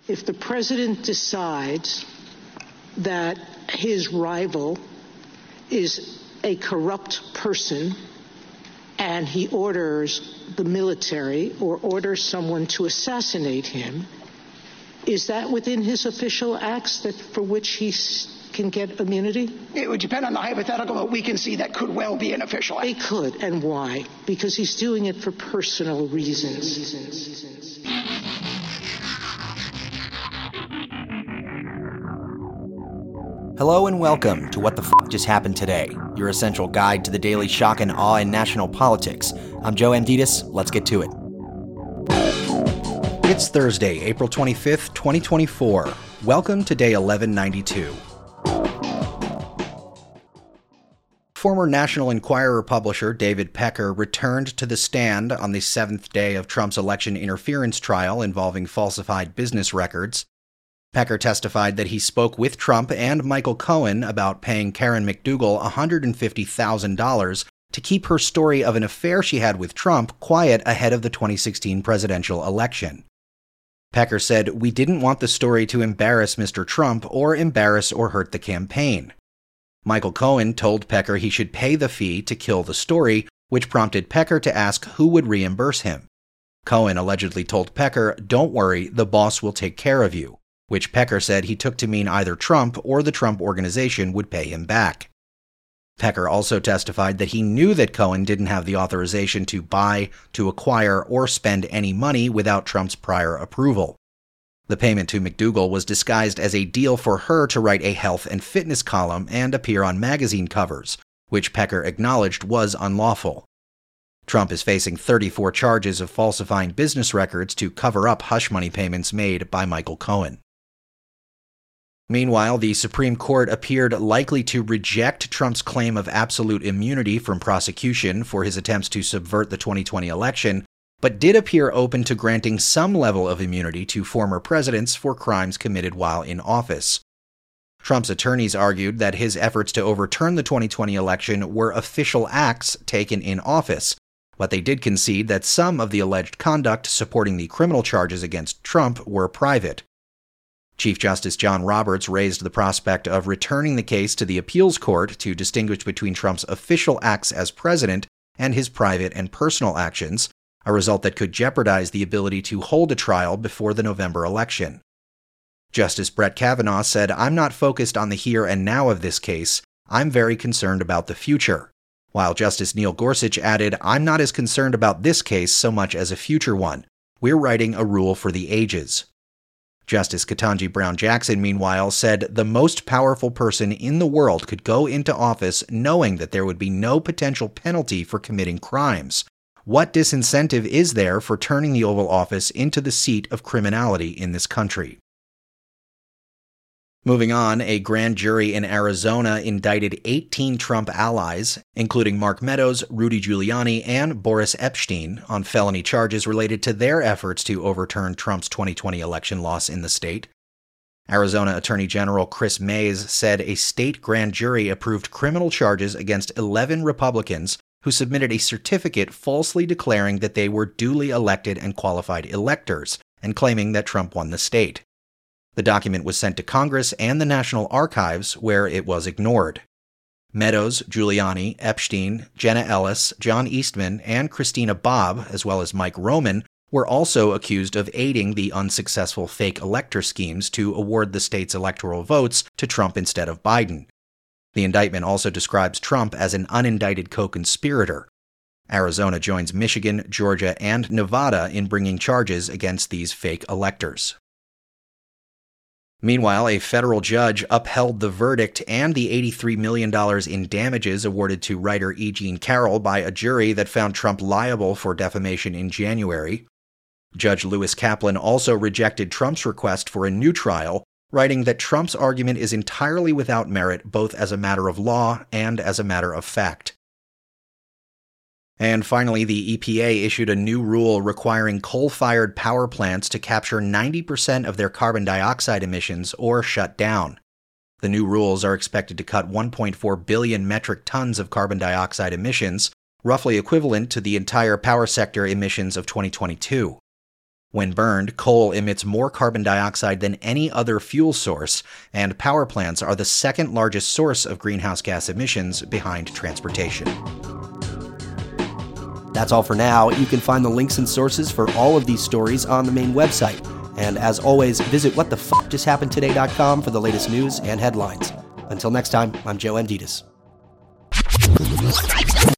If the president decides that his rival is a corrupt person and he orders the military or orders someone to assassinate him, is that within his official acts for which he can get immunity? It would depend on the hypothetical, but we can see that could well be an official act. It could, and why? Because he's doing it for personal reasons. Hello and welcome to What the F*** Just Happened Today, your essential guide to the daily shock and awe in national politics. I'm Joe Amditis. Let's get to it. It's Thursday, April 25th, 2024. Welcome to day 1192. Former National Enquirer publisher David Pecker returned to the stand on the seventh day of Trump's election interference trial involving falsified business records. Pecker testified that he spoke with Trump and Michael Cohen about paying Karen McDougal $150,000 to keep her story of an affair she had with Trump quiet ahead of the 2016 presidential election. Pecker said, "We didn't want the story to embarrass Mr. Trump or embarrass or hurt the campaign." Michael Cohen told Pecker he should pay the fee to kill the story, which prompted Pecker to ask who would reimburse him. Cohen allegedly told Pecker, "Don't worry, the boss will take care of you," which Pecker said he took to mean either Trump or the Trump Organization would pay him back. Pecker also testified that he knew that Cohen didn't have the authorization to buy, to acquire, or spend any money without Trump's prior approval. The payment to McDougal was disguised as a deal for her to write a health and fitness column and appear on magazine covers, which Pecker acknowledged was unlawful. Trump is facing 34 charges of falsifying business records to cover up hush money payments made by Michael Cohen. Meanwhile, the Supreme Court appeared likely to reject Trump's claim of absolute immunity from prosecution for his attempts to subvert the 2020 election, but did appear open to granting some level of immunity to former presidents for crimes committed while in office. Trump's attorneys argued that his efforts to overturn the 2020 election were official acts taken in office, but they did concede that some of the alleged conduct supporting the criminal charges against Trump were private. Chief Justice John Roberts raised the prospect of returning the case to the appeals court to distinguish between Trump's official acts as president and his private and personal actions, a result that could jeopardize the ability to hold a trial before the November election. Justice Brett Kavanaugh said, "I'm not focused on the here and now of this case. I'm very concerned about the future." While Justice Neil Gorsuch added, "I'm not as concerned about this case so much as a future one. We're writing a rule for the ages." Justice Ketanji Brown Jackson, meanwhile, said the most powerful person in the world could go into office knowing that there would be no potential penalty for committing crimes. What disincentive is there for turning the Oval Office into the seat of criminality in this country? Moving on, a grand jury in Arizona indicted 18 Trump allies, including Mark Meadows, Rudy Giuliani, and Boris Epshteyn, on felony charges related to their efforts to overturn Trump's 2020 election loss in the state. Arizona Attorney General Chris Mays said a state grand jury approved criminal charges against 11 Republicans who submitted a certificate falsely declaring that they were duly elected and qualified electors, and claiming that Trump won the state. The document was sent to Congress and the National Archives, where it was ignored. Meadows, Giuliani, Epshteyn, Jenna Ellis, John Eastman, and Christina Bobb, as well as Mike Roman, were also accused of aiding the unsuccessful fake elector schemes to award the state's electoral votes to Trump instead of Biden. The indictment also describes Trump as an unindicted co-conspirator. Arizona joins Michigan, Georgia, and Nevada in bringing charges against these fake electors. Meanwhile, a federal judge upheld the verdict and the $83 million in damages awarded to writer E. Jean Carroll by a jury that found Trump liable for defamation in January. Judge Lewis Kaplan also rejected Trump's request for a new trial, writing that Trump's argument is entirely without merit both as a matter of law and as a matter of fact. And finally, the EPA issued a new rule requiring coal-fired power plants to capture 90% of their carbon dioxide emissions or shut down. The new rules are expected to cut 1.4 billion metric tons of carbon dioxide emissions, roughly equivalent to the entire power sector emissions of 2022. When burned, coal emits more carbon dioxide than any other fuel source, and power plants are the second largest source of greenhouse gas emissions behind transportation. That's all for now. You can find the links and sources for all of these stories on the main website. And as always, visit whatthefuckjusthappenedtoday.com for the latest news and headlines. Until next time, I'm Joe Amditas.